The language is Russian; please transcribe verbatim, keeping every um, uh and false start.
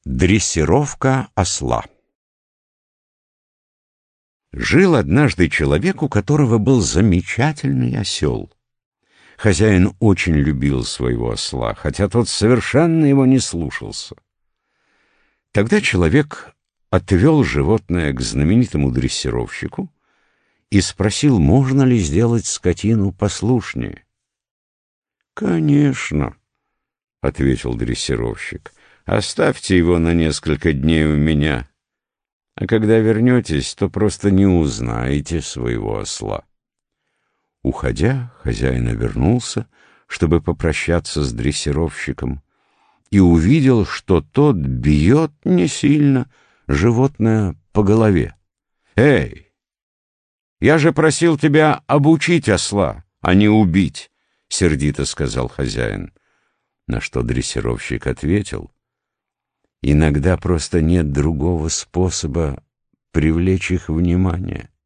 Дрессировка осла. Жил однажды человек, у которого был замечательный осел. Хозяин очень любил своего осла, хотя тот совершенно его не слушался. Тогда человек отвел животное к знаменитому дрессировщику и спросил, можно ли сделать скотину послушнее. «Конечно», — ответил дрессировщик, — «оставьте его на несколько дней у меня, а когда вернетесь, то просто не узнаете своего осла». Уходя, хозяин обернулся, чтобы попрощаться с дрессировщиком, и увидел, что тот бьет не сильно животное по голове. «Эй, я же просил тебя обучить осла, а не убить», — сердито сказал хозяин. На что дрессировщик ответил: «Иногда просто нет другого способа привлечь их внимание.